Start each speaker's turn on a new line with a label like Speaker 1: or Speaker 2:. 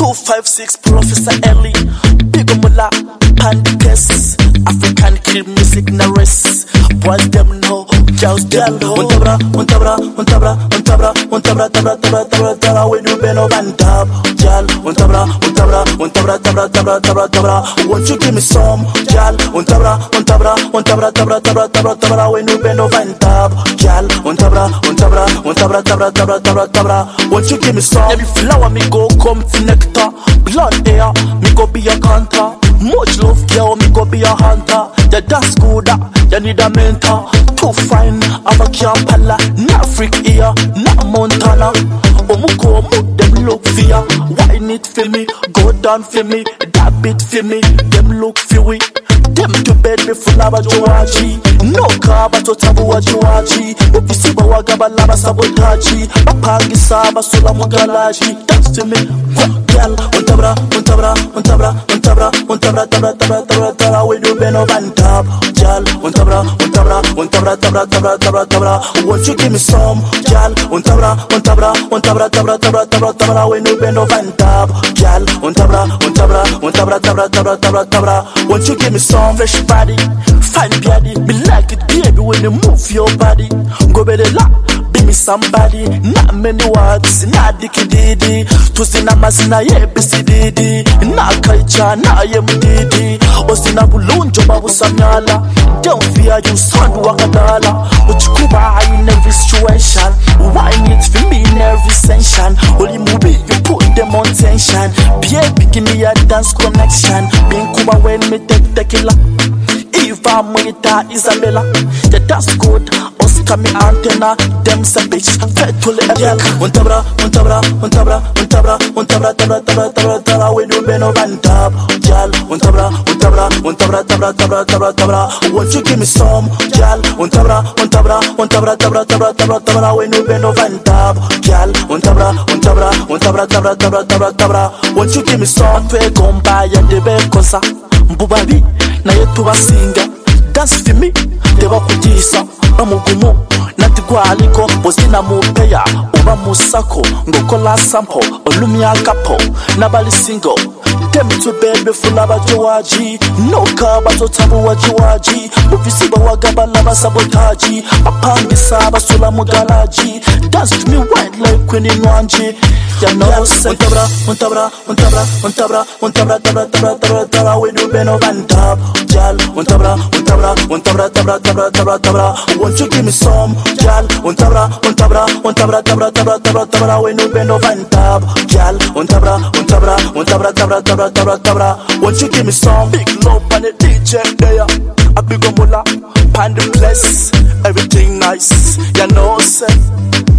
Speaker 1: 256 Professor Ellie, Big Mula, Pandicus, African Crib Music Naris. Boys them know, girls them know. Untabra, tabra. We do beno bantab, jal. Untabra. Won't you give me some, jal? Untabra. We do beno bantab, jal. Untabra. Won't you give me some? Every flower me go come to nectar, blood air me go be a canter. Much love, girl, me go be a hunter. Yeah, that's good, you need a mentor. Too fine, I'm a Kampala. Not freak here, not Montana. Omuko, them look for ya. Wine it for me, go down for me. That bit for me, them look for we. Them to bed me full of a Joaji. No car, but to tabu a Joaji. Upisiba wagaba laba sabotaji. Apangi saba sula mugalaji. Dance to me, girl. Untabra. We do beno bantab, jal. Untabra. Won't you give me some, jal? Untabra. We do beno bantab, jal. Untabra. Won't you give me some fresh body, fine body? Me like it, baby, when you move your body. Go better la. Be me somebody, not many words, not dicky didi. To sina masina ye BCDD, na kaicha na ye mdidi. Osina bulunjo babu samyala. Don't fear you son wakadala. Uchikuba in every situation. Wine it for me in every session. Only movie you put them on tension. Baby give me a dance connection. Being Kuba when me take tequila. Eva Moita Isabella, yeah that's good. Oscar me antenna, them some bitch. Fetule Eric. Untabra. We do beno bantab, jal. Untabra. Won't you give me some, jal? Untabra. We do beno bantab, jal. Untabra. Won't you give me some? Twe gomba ya debe kosa. Mbubabi na yetu basinga. Dance for me, deba kujisa. Bamugumu natigwaliko bozina mupeya oba musako ngokola sample olumya kapo nabali single. Them to baby full of a Joaji. No car but to tabu wa Joaji. Ufisiba wagaba laba sabotaji. Apangi saba sula mugalaji. Dance to me white like Queen in Wanji. Ya know say Untabra. We do beno bantab, jal. Untabra. Won't you give me some, jal? Untabra. We do beno bantab, jal. Untabra. Won't you give me some? Big love on the DJ there. A big mula, pan the place. Everything nice, you know say.